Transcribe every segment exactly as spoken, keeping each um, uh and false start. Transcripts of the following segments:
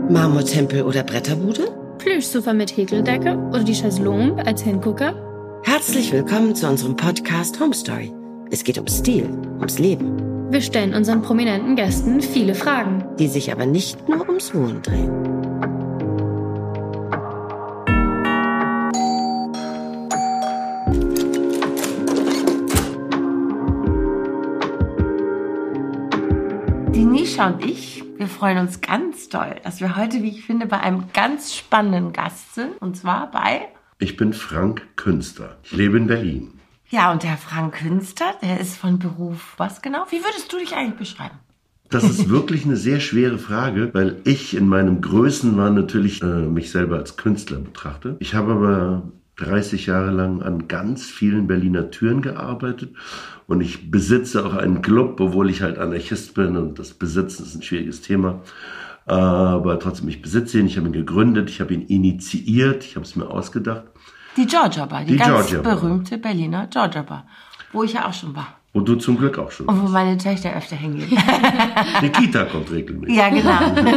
Marmortempel oder Bretterbude? Plüschsofa mit Häkeldecke oder die Chaiselongue als Hingucker? Herzlich willkommen zu unserem Podcast Home Story. Es geht um Stil, ums Leben. Wir stellen unseren prominenten Gästen viele Fragen, die sich aber nicht nur ums Wohnen drehen. Die Nisha und ich, wir freuen uns ganz doll, dass wir heute, wie ich finde, bei einem ganz spannenden Gast sind. Und zwar bei... Ich bin Frank Künster. Ich lebe in Berlin. Ja, und der Frank Künster, der ist von Beruf was genau? Wie würdest du dich eigentlich beschreiben? Das ist wirklich eine sehr schwere Frage, weil ich in meinem Größenwahn natürlich äh, mich selber als Künstler betrachte. Ich habe aber dreißig Jahre lang an ganz vielen Berliner Türen gearbeitet und ich besitze auch einen Club, obwohl ich halt Anarchist bin und das Besitzen ist ein schwieriges Thema. Aber trotzdem, ich besitze ihn, ich habe ihn gegründet, ich habe ihn initiiert, ich habe es mir ausgedacht. Die Georgia Bar, die, die ganz Georgia Bar. berühmte Berliner Georgia Bar, wo ich ja auch schon war. Und du zum Glück auch schon. Und wo meine Töchter öfter hingehen. Nikita kommt regelmäßig. Ja, genau.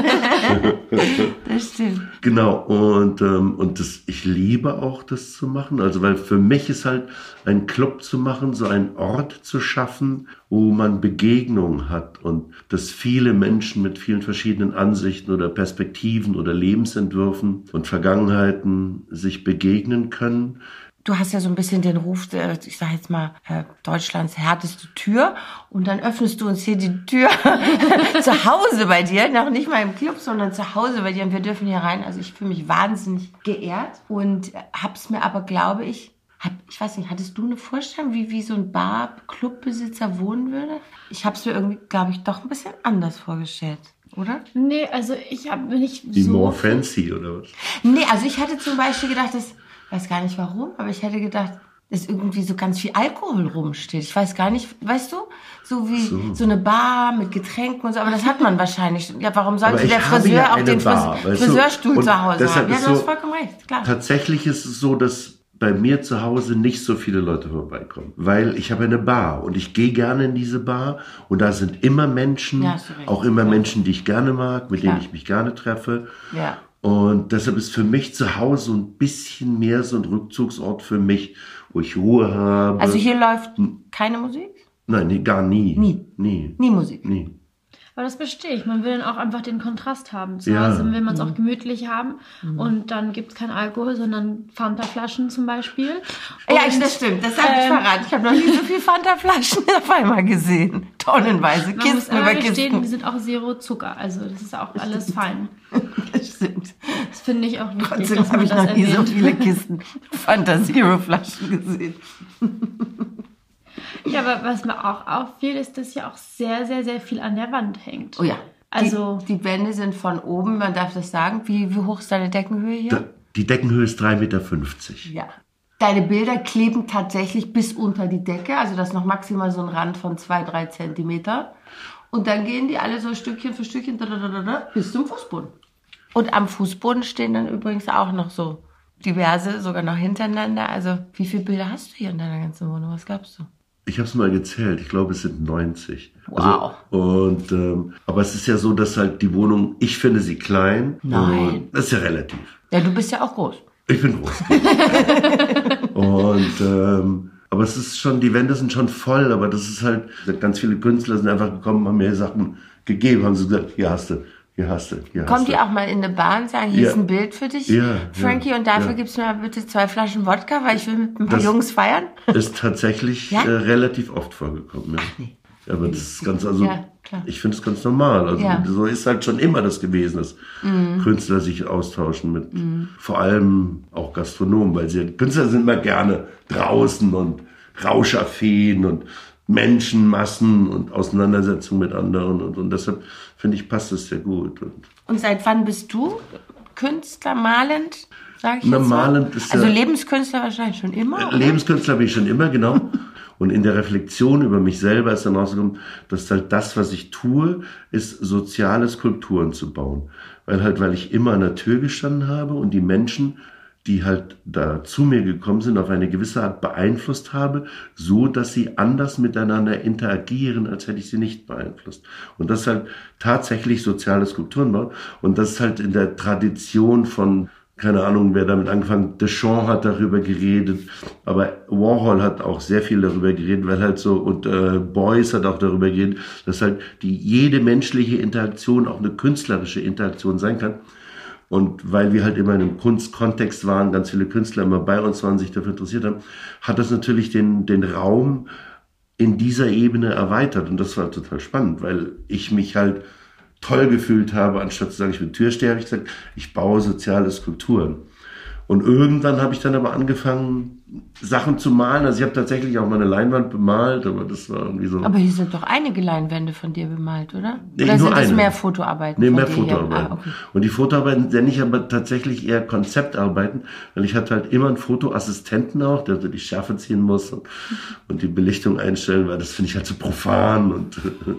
Das stimmt. Genau, und, ähm, und das, ich liebe auch, das zu machen. Also, weil für mich ist halt ein Club zu machen, so einen Ort zu schaffen, wo man Begegnungen hat und dass viele Menschen mit vielen verschiedenen Ansichten oder Perspektiven oder Lebensentwürfen und Vergangenheiten sich begegnen können. Du hast ja so ein bisschen den Ruf, ich sag jetzt mal, Deutschlands härteste Tür. Und dann öffnest du uns hier die Tür zu Hause bei dir. Noch nicht mal im Club, sondern zu Hause bei dir. Und wir dürfen hier rein. Also ich fühle mich wahnsinnig geehrt. Und hab's mir aber, glaube ich, hab, ich weiß nicht, hattest du eine Vorstellung, wie, wie so ein Bar-Clubbesitzer wohnen würde? Ich hab's mir irgendwie, glaube ich, doch ein bisschen anders vorgestellt. Oder? Nee, also ich habe nicht Die so... more fancy, oder was? Nee, also ich hatte zum Beispiel gedacht, dass... weiß gar nicht warum, aber ich hätte gedacht, dass irgendwie so ganz viel Alkohol rumsteht. Ich weiß gar nicht, weißt du, so wie so, so eine Bar mit Getränken und so, aber das hat man wahrscheinlich. Ja, warum sollte der Friseur ja auch den Bar, Fris- Friseurstuhl zu Hause haben? Ja, du so, hast vollkommen recht, klar. Tatsächlich ist es so, dass bei mir zu Hause nicht so viele Leute vorbeikommen, weil ich habe eine Bar und ich gehe gerne in diese Bar und da sind immer Menschen, ja, auch immer klar. Menschen, die ich gerne mag, mit klar. denen ich mich gerne treffe. Ja. Und deshalb ist für mich zu Hause ein bisschen mehr so ein Rückzugsort für mich, wo ich Ruhe habe. Also hier läuft keine Musik? Nein, nee, gar nie. Nie? Nie. Nie Musik? Nie. Aber das verstehe ich. Man will dann auch einfach den Kontrast haben. Zu ja. Hause will man es auch gemütlich haben. Mhm. Und dann gibt es kein Alkohol, sondern Fanta-Flaschen zum Beispiel. Und, ja, das stimmt. Das habe ich ähm, verraten. Ich habe noch nie so viel Fanta-Flaschen auf einmal gesehen. Tonnenweise, Kisten über Kisten. Stehen, die sind auch Zero Zucker. Also das ist auch alles fein. Das stimmt. Das finde ich auch wichtig. Trotzdem habe ich noch nie so viele Kisten Fanta-Zero-Flaschen gesehen. Ja, aber was mir auch auffiel, ist, dass ja auch sehr, sehr, sehr viel an der Wand hängt. Oh ja. Also die, die Wände sind von oben, man darf das sagen. Wie, wie hoch ist deine Deckenhöhe hier? Da, die Deckenhöhe ist drei Meter fünfzig. Ja. Deine Bilder kleben tatsächlich bis unter die Decke, also das ist noch maximal so ein Rand von zwei, drei Zentimeter. Und dann gehen die alle so Stückchen für Stückchen da, da, da, da, bis zum Fußboden. Und am Fußboden stehen dann übrigens auch noch so diverse, sogar noch hintereinander. Also wie viele Bilder hast du hier in deiner ganzen Wohnung? Was glaubst du? Ich habe es mal gezählt. Ich glaube, es sind neunzig. Wow. Also, und ähm, aber es ist ja so, dass halt die Wohnung, ich finde sie klein. Nein. Das ist ja relativ. Ja, du bist ja auch groß. Ich bin groß. und ähm, aber es ist schon, die Wände sind schon voll. Aber das ist halt, ganz viele Künstler sind einfach gekommen, haben mir Sachen gegeben, haben sie gesagt, hier hast du. Hier hast du, hier Kommt hast die du. auch mal in eine Bar und sagen, hier ja. ist ein Bild für dich, ja, Frankie, ja, und dafür ja. gibst du mir bitte zwei Flaschen Wodka, weil ich will mit ein paar das Jungs feiern? Ist tatsächlich ja? äh, relativ oft vorgekommen. Ja. Ach nee. Aber das ist ganz, also ja, klar. ich finde es ganz normal. Also ja. so ist halt schon immer das gewesen, dass mhm. Künstler sich austauschen mit mhm. vor allem auch Gastronomen, weil sie Künstler sind immer gerne draußen und rauschaffin und Menschenmassen und Auseinandersetzungen mit anderen und, und deshalb finde ich, passt das sehr gut. Und, und seit wann bist du Künstler, malend, sage ich Na, jetzt mal? malend ist also ja, Lebenskünstler wahrscheinlich schon immer? Oder? Lebenskünstler bin ich schon immer, genau. Und in der Reflexion über mich selber ist dann rausgekommen, dass halt das, was ich tue, ist, soziale Skulpturen zu bauen. Weil halt, weil ich immer an der Tür gestanden habe und die Menschen die halt da zu mir gekommen sind, auf eine gewisse Art beeinflusst habe, so dass sie anders miteinander interagieren, als hätte ich sie nicht beeinflusst. Und das ist halt tatsächlich soziale Skulpturen bauen. Und das ist halt in der Tradition von, keine Ahnung, wer damit angefangen, Deschamps hat darüber geredet, aber Warhol hat auch sehr viel darüber geredet, weil halt so, und äh, Beuys hat auch darüber geredet, dass halt die jede menschliche Interaktion auch eine künstlerische Interaktion sein kann. Und weil wir halt immer in einem Kunstkontext waren, ganz viele Künstler immer bei uns waren, sich dafür interessiert haben, hat das natürlich den, den Raum in dieser Ebene erweitert. Und das war total spannend, weil ich mich halt toll gefühlt habe, anstatt zu sagen, ich bin Türsteher, habe ich gesagt, ich baue soziale Skulpturen. Und irgendwann habe ich dann aber angefangen, Sachen zu malen. Also ich habe tatsächlich auch mal eine Leinwand bemalt, aber das war irgendwie so... Aber hier sind doch einige Leinwände von dir bemalt, oder? Nee, oder nur sind das eine. mehr Fotoarbeiten? Nee, von mehr dir hier? Fotoarbeiten. Ah, okay. Und die Fotoarbeiten nenne ich aber tatsächlich eher Konzeptarbeiten, weil ich hatte halt immer einen Fotoassistenten auch, der die Schärfe ziehen muss und, und die Belichtung einstellen, weil das finde ich halt so profan und...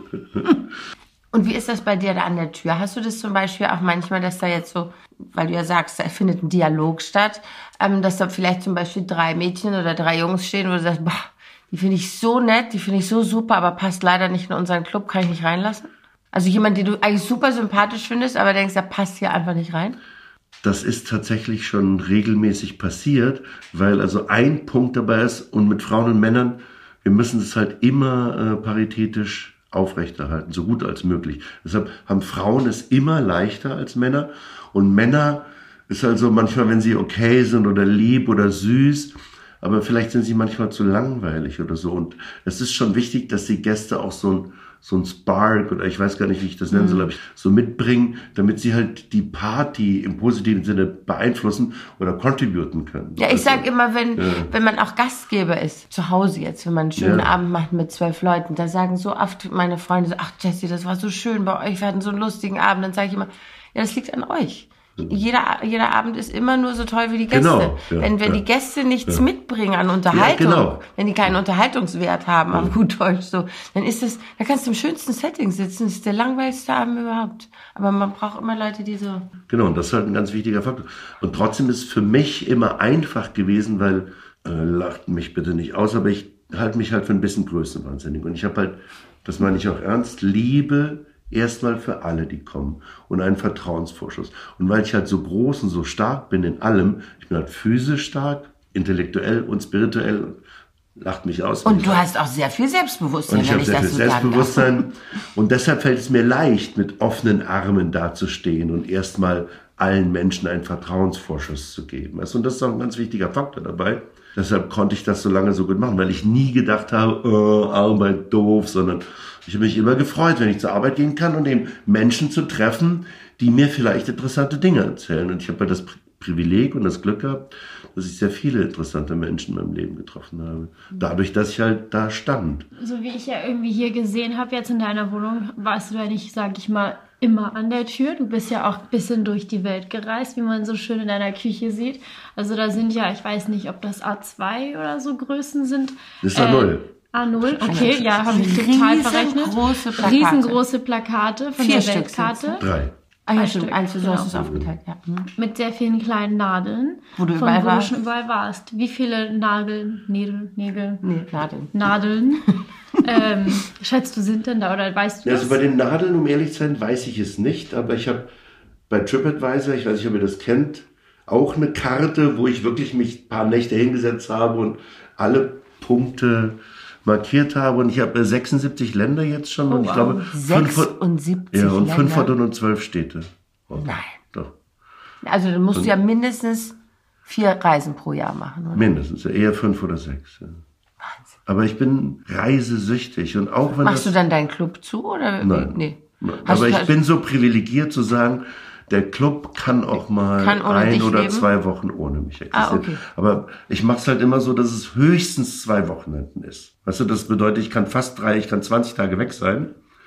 Und wie ist das bei dir da an der Tür? Hast du das zum Beispiel auch manchmal, dass da jetzt so, weil du ja sagst, da findet ein Dialog statt, ähm, dass da vielleicht zum Beispiel drei Mädchen oder drei Jungs stehen, wo du sagst, boah, die finde ich so nett, die finde ich so super, aber passt leider nicht in unseren Club, kann ich nicht reinlassen? Also jemand, den du eigentlich super sympathisch findest, aber denkst, der passt hier einfach nicht rein? Das ist tatsächlich schon regelmäßig passiert, weil also ein Punkt dabei ist, und mit Frauen und Männern, wir müssen es halt immer äh, paritätisch aufrechterhalten, so gut als möglich. Deshalb haben Frauen es immer leichter als Männer. Und Männer ist also manchmal, wenn sie okay sind oder lieb oder süß, aber vielleicht sind sie manchmal zu langweilig oder so. Und es ist schon wichtig, dass die Gäste auch so ein, so ein Spark, oder ich weiß gar nicht, wie ich das nennen soll, aber so mitbringen, damit sie halt die Party im positiven Sinne beeinflussen oder contributen können. Ja, ich also, sag immer, wenn, ja. wenn man auch Gastgeber ist, zu Hause jetzt, wenn man einen schönen Ja. Abend macht mit zwölf Leuten, da sagen so oft meine Freunde so, ach Jessie, das war so schön bei euch, wir hatten so einen lustigen Abend. Dann sage ich immer, ja, das liegt an euch. Jeder, jeder Abend ist immer nur so toll wie die Gäste. Genau, ja, wenn wenn ja. die Gäste nichts Ja. mitbringen an Unterhaltung, Ja, genau. wenn die keinen Unterhaltungswert haben, auf gut Deutsch so, dann ist es, da kannst du im schönsten Setting sitzen, das ist der langweiligste Abend überhaupt. Aber man braucht immer Leute, die so... Genau, und das ist halt ein ganz wichtiger Faktor. Und trotzdem ist es für mich immer einfach gewesen, weil, äh, lacht mich bitte nicht aus, aber ich halte mich halt für ein bisschen größenwahnsinnig. Und ich habe halt, das meine ich auch ernst, Liebe erstmal für alle, die kommen, und einen Vertrauensvorschuss. Und weil ich halt so groß und so stark bin in allem, ich bin halt physisch stark, intellektuell und spirituell, lacht mich aus. Und du hast auch sehr viel Selbstbewusstsein, Und ich wenn habe ich sehr viel das so sagen darf. Selbstbewusstsein. Und deshalb fällt es mir leicht, mit offenen Armen dazustehen und erstmal allen Menschen einen Vertrauensvorschuss zu geben. Und das ist auch ein ganz wichtiger Faktor dabei. Deshalb konnte ich das so lange so gut machen, weil ich nie gedacht habe, oh, Arbeit doof, sondern ich habe mich immer gefreut, wenn ich zur Arbeit gehen kann und eben Menschen zu treffen, die mir vielleicht interessante Dinge erzählen. Und ich habe ja das Privileg und das Glück gehabt, dass ich sehr viele interessante Menschen in meinem Leben getroffen habe. Dadurch, dass ich halt da stand. So wie ich ja irgendwie hier gesehen habe, jetzt in deiner Wohnung, warst du ja nicht, sag ich mal, immer an der Tür. Du bist ja auch ein bisschen durch die Welt gereist, wie man so schön in deiner Küche sieht. Also da sind ja, ich weiß nicht, ob das A zwei oder so Größen sind. Das ist A null. Äh, A null, okay, ja, habe ich total verrechnet. Riesengroße Plakate. Riesengroße Plakate von Vier der Stück Weltkarte. Drei. Ah ja, Drei stimmt, Stück, eins, so genau. hast du es aufgeteilt, ja. Hm. Mit sehr vielen kleinen Nadeln. Wo du von überall wo warst. du schon überall warst. Wie viele Nagel, Nägel, Nägel, Nee, Nadeln. Nadeln ähm, schätzt du sind denn da oder weißt du Ja, das? also bei den Nadeln, um ehrlich zu sein, weiß ich es nicht, aber ich habe bei TripAdvisor, ich weiß nicht, ob ihr das kennt, auch eine Karte, wo ich wirklich mich ein paar Nächte hingesetzt habe und alle Punkte markiert habe. Und ich habe sechsundsiebzig Länder jetzt schon. Oh, und ich wow. glaube, sechsundsiebzig ja, und Länder? fünfhundertzwölf Städte. Oh, Nein. Doch, Also dann musst du ja mindestens vier Reisen pro Jahr machen, oder? mindestens, ja, eher fünf oder sechs. Ja. Wahnsinn. Aber ich bin reisesüchtig und auch wenn Machst das... du dann deinen Club zu, oder? Nein. Nee. Nein. Hast Aber du- ich bin so privilegiert zu sagen, der Club kann auch mal Kann ohne ein dich oder leben? zwei Wochen ohne mich existieren. Ah, okay. Aber ich mache es halt immer so, dass es höchstens zwei Wochenenden ist. Weißt du, das bedeutet, ich kann fast drei, ich kann zwanzig Tage weg sein.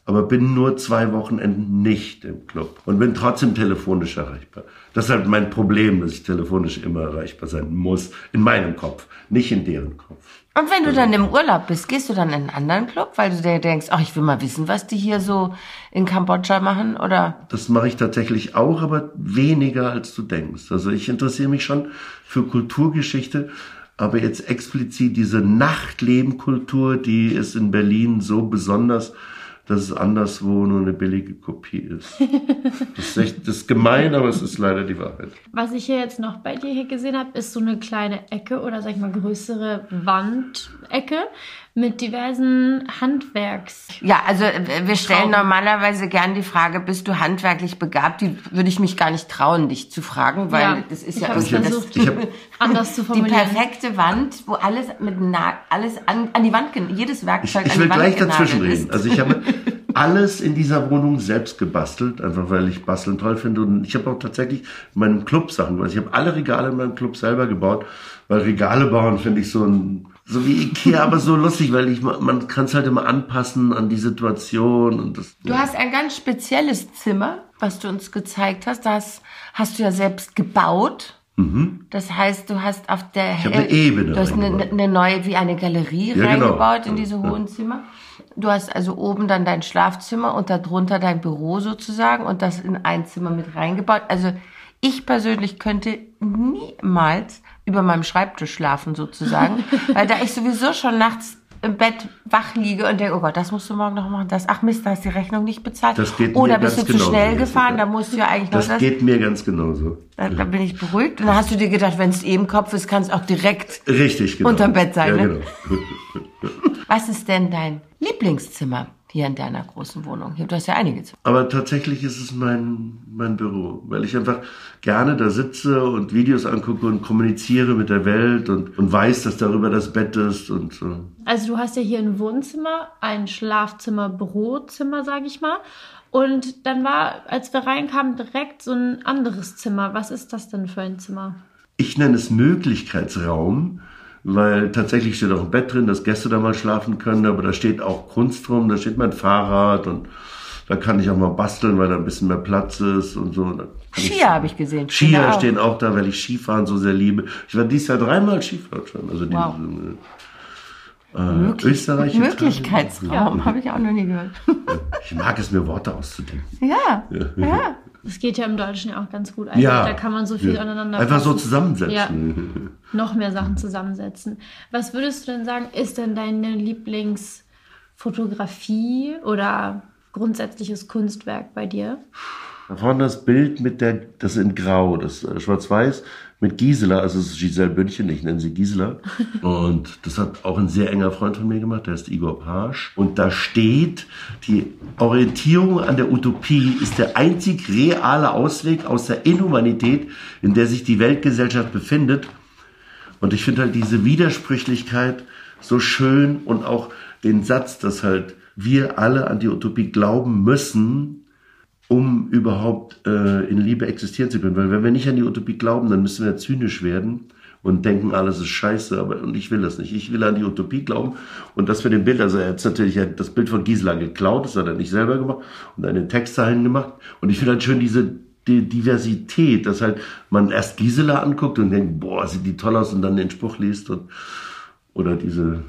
aber bin nur zwei Wochenenden nicht im Club und bin trotzdem telefonisch erreichbar. Das ist halt mein Problem, dass ich telefonisch immer erreichbar sein muss, in meinem Kopf, nicht in deren Kopf. Und wenn du dann im Urlaub bist, gehst du dann in einen anderen Club, weil du dir denkst, ach, ich will mal wissen, was die hier so in Kambodscha machen, oder? Das mache ich tatsächlich auch, aber weniger als du denkst. Also ich interessiere mich schon für Kulturgeschichte, aber jetzt explizit diese Nachtlebenkultur, die ist in Berlin so besonders, dass es anderswo nur eine billige Kopie ist. Das ist echt, das ist gemein, aber es ist leider die Wahrheit. Was ich hier jetzt noch bei dir hier gesehen habe, ist so eine kleine Ecke oder sag ich mal größere Wandecke mit diversen Handwerks. Ja, also wir stellen Traum. normalerweise gern die Frage, bist du handwerklich begabt? Die würde ich mich gar nicht trauen, dich zu fragen, weil Ja, das ist ich ja habe es irgendwie versucht, ich hab- anders zu die formulieren. perfekte Wand, wo alles mit na alles an, an die Wand, gen- jedes Ich, Werkzeug ich an will die Wand gleich genagelt dazwischen ist. reden. Also ich habe alles in dieser Wohnung selbst gebastelt, einfach weil ich Basteln toll finde. Und ich habe auch tatsächlich in meinem Club Sachen gemacht. Ich habe alle Regale in meinem Club selber gebaut, weil Regale bauen finde ich so ein, so wie Ikea, aber so lustig, weil ich, man kann es halt immer anpassen an die Situation und das. Du hast ein ganz spezielles Zimmer, was du uns gezeigt hast. Das hast du ja selbst gebaut. Das heißt, du hast auf der Ich habe eine Ebene du hast eine, reingebaut. eine neue, wie eine Galerie Ja, genau. reingebaut in diese Ja. hohen Zimmer. Du hast also oben dann dein Schlafzimmer und darunter dein Büro sozusagen und das in ein Zimmer mit reingebaut. Also ich persönlich könnte niemals über meinem Schreibtisch schlafen sozusagen, weil da ich sowieso schon nachts im Bett wach liege und denke, oh Gott, das musst du morgen noch machen. Das, ach Mist, da ist die Rechnung nicht bezahlt. Das geht Oder mir bist du ganz zu genauso, schnell Jessica. gefahren, da musst du ja eigentlich noch Das geht mir ganz genauso. Da, da bin ich beruhigt. Und dann hast du dir gedacht, wenn es eh im Kopf ist, kann es auch direkt Richtig, genau. unterm Bett sein. Ja, Ne? genau. Was ist denn dein Lieblingszimmer hier in deiner großen Wohnung? Du hast ja einige Zimmer. Aber tatsächlich ist es mein, mein Büro, weil ich einfach gerne da sitze und Videos angucke und kommuniziere mit der Welt und, und weiß, dass darüber das Bett ist und so. Also du hast ja hier ein Wohnzimmer, ein Schlafzimmer, Bürozimmer, sage ich mal. Und dann war, als wir reinkamen, direkt so ein anderes Zimmer. Was ist das denn für ein Zimmer? Ich nenne es Möglichkeitsraum, weil tatsächlich steht auch ein Bett drin, dass Gäste da mal schlafen können, aber da steht auch Kunst rum, da steht mein Fahrrad und da kann ich auch mal basteln, weil da ein bisschen mehr Platz ist und so. Da kann ich- Skier habe ich gesehen. Stehen Skier da auch. stehen auch da, weil ich Skifahren so sehr liebe. Ich war dieses Jahr dreimal Skifahren schon. Also Wow. diese, äh, Österreich. Möglichkeitsraum, habe ich auch noch nie gehört. Ich mag es, mir Worte auszudenken. ja, ja. Das geht ja im Deutschen ja auch ganz gut. Also Ja. da kann man so viel Ja. aneinander Einfach so fassen. zusammensetzen. Ja. Noch mehr Sachen zusammensetzen. Was würdest du denn sagen, ist denn deine Lieblingsfotografie oder grundsätzliches Kunstwerk bei dir? Da vorne das Bild mit der, das in Grau, das äh, Schwarz-Weiß mit Gisela, also es ist Giselle Bündchen, ich nenne sie Gisela. Und das hat auch ein sehr enger Freund von mir gemacht, der heißt Igor Pasch. Und da steht, die Orientierung an der Utopie ist der einzig reale Ausweg aus der Inhumanität, in der sich die Weltgesellschaft befindet. Und ich finde halt diese Widersprüchlichkeit so schön und auch den Satz, dass halt wir alle an die Utopie glauben müssen, um überhaupt äh, in Liebe existieren zu können. Weil wenn wir nicht an die Utopie glauben, dann müssen wir zynisch werden und denken, alles ist scheiße. Aber und ich will das nicht. Ich will an die Utopie glauben. Und das für den Bild, also er hat natürlich er hat das Bild von Gisela geklaut, das hat er nicht selber gemacht und eine Textzeilen gemacht. Und ich finde halt schön diese die Diversität, dass halt man erst Gisela anguckt und denkt, boah, sieht die toll aus und dann den Spruch liest und oder diese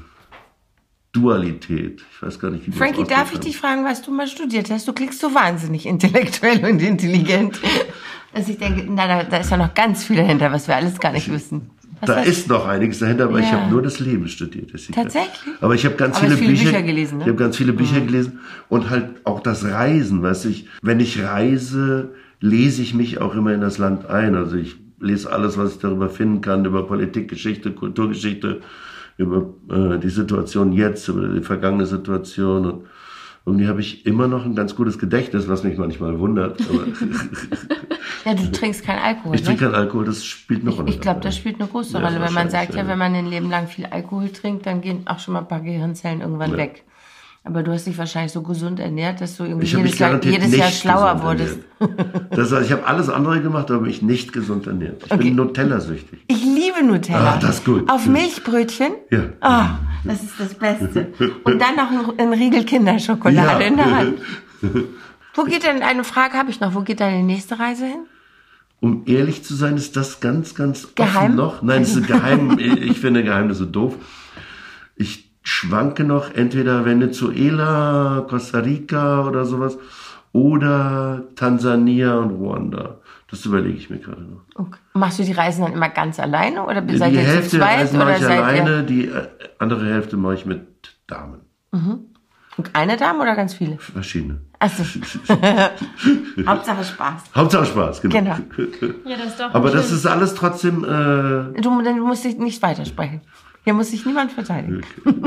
Dualität. Ich weiß gar nicht, wie man Frankie, das darf ich ausdrücken dich fragen, was du mal studiert hast? Du klingst so wahnsinnig intellektuell und intelligent. Also ich denke, na, da, da ist ja noch ganz viel dahinter, was wir alles gar nicht wissen. Was Da hast- ist noch einiges dahinter, aber ich Ja. habe nur das Leben studiert. Jessica. Tatsächlich? Aber ich habe ganz Aber viele, viele Bücher, Bücher gelesen, ne? Ich habe ganz viele Bücher gelesen und halt auch das Reisen, weißt du, ich, wenn ich reise, lese ich mich auch immer in das Land ein. Also ich lese alles, was ich darüber finden kann, über Politik, Geschichte, Kulturgeschichte, über äh, die Situation jetzt, über die vergangene Situation und irgendwie habe ich immer noch ein ganz gutes Gedächtnis, was mich manchmal wundert. Aber Ja, du trinkst keinen Alkohol, ich ne? trinke keinen Alkohol, das spielt eine Rolle. Ich glaube, dabei. das spielt eine große Ja, Rolle, weil man wahrscheinlich, sagt ja, ja. wenn man ein Leben lang viel Alkohol trinkt, dann gehen auch schon mal ein paar Gehirnzellen irgendwann Ja. weg. Aber du hast dich wahrscheinlich so gesund ernährt, dass du irgendwie Ich habe jedes, mich Jahr, garantiert jedes nicht Jahr schlauer gesund wurdest. ernährt. Das heißt, ich habe alles andere gemacht, aber mich nicht gesund ernährt. Ich Okay. bin Nutella-süchtig. Ich liebe Nutella. Ah, das ist gut. Auf Milchbrötchen? Ja. Ah, das ist das Beste. Und dann noch ein, ein Riegel Kinderschokolade Ja. in der Hand. Wo geht denn, eine Frage habe ich noch, wo geht deine nächste Reise hin? Um ehrlich zu sein, ist das ganz, ganz Geheim? offen noch. Nein, es ist geheim. Ich finde Geheimnisse doof. Ich schwanke noch entweder Venezuela, Costa Rica oder sowas oder Tansania und Ruanda. Das überlege ich mir gerade noch. Okay. Machst du die Reisen dann immer ganz alleine oder Die seid ihr zu Hälfte der zweit Reisen mache oder ich seid alleine, ihr die äh, andere Hälfte mache ich mit Damen. und eine Dame oder ganz viele? Verschiedene. Achso. Hauptsache Spaß. Hauptsache Spaß, genau. Genau. Ja, das ist doch Aber ein das schön- ist alles trotzdem... Äh, Du, du musst dich nicht weitersprechen. Hier muss sich niemand verteidigen.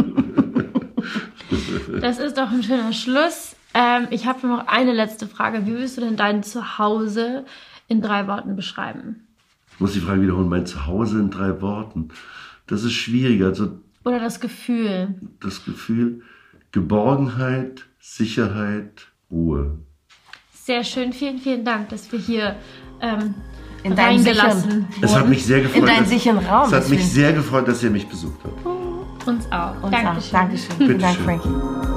Das ist doch ein schöner Schluss. Ähm, ich habe noch eine letzte Frage. Wie würdest du denn dein Zuhause in drei Worten beschreiben? ich muss die Frage wiederholen. Mein Zuhause in drei Worten. Das ist schwierig. Also Oder das Gefühl? das Gefühl, Geborgenheit, Sicherheit, Ruhe. Sehr schön. Vielen, vielen Dank, dass wir hier ähm, In deinen reingelassen sicheren- wurden. Es hat mich sehr gefreut. In deinen dass- sicheren Raum. Es hat mich deswegen. sehr gefreut, dass ihr mich besucht habt. Uns auch. Uns auch. Dankeschön. Dankeschön. Vielen Dank, Bitteschön. Frankie.